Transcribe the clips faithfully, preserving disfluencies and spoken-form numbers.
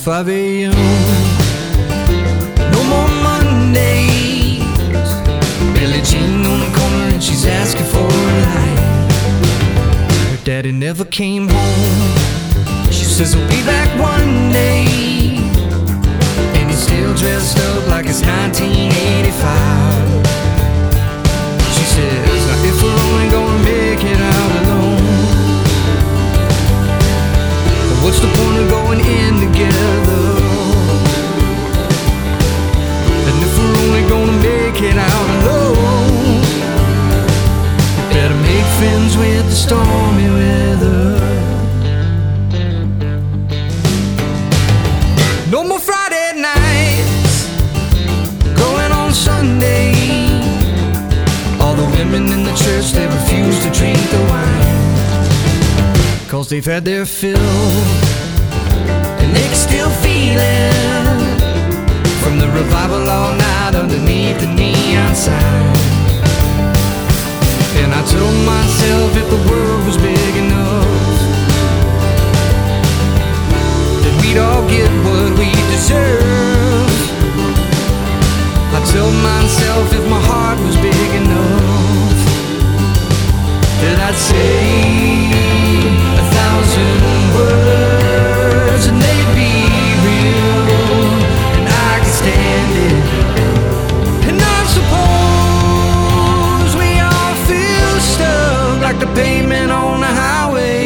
five a.m. No more Mondays. Billie Jean on the corner and she's asking for a light. Her daddy never came home. She says he'll be back one day, and he's still dressed up like it's nineteen eighty-five. She says, now if we're only gonna make it out alone, what's the point of going in together? And if we're only gonna make it out alone, better make friends with the stormy weather. No more Friday nights, going on Sunday. All the women in the church, they refuse to drink the wine, 'cause they've had their fill, and they can still feel it from the revival all night underneath the neon sign. And I told myself if the world was big enough, that we'd all get what we deserve. I told myself if my heart was big enough, that I'd say a thousand words and they'd be real, and I could stand it. And I suppose we all feel stuck like the pavement on the highway.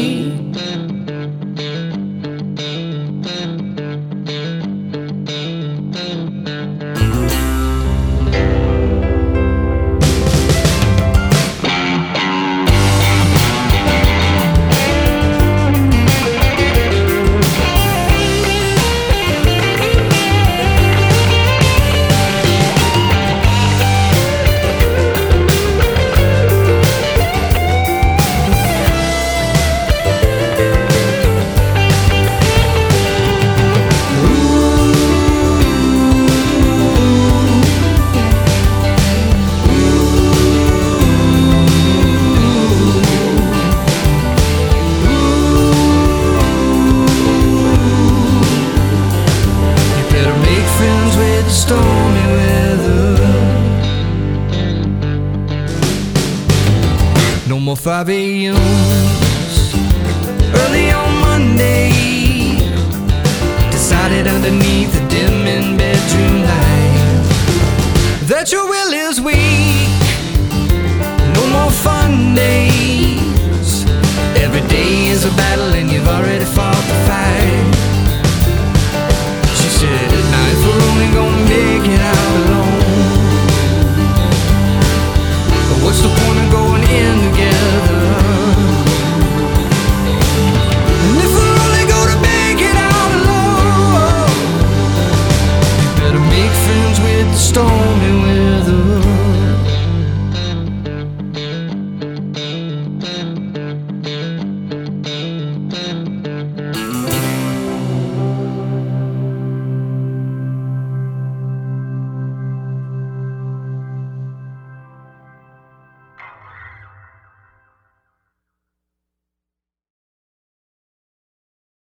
Stormy weather. No more five a.m.s early on Monday. Decided underneath the dimming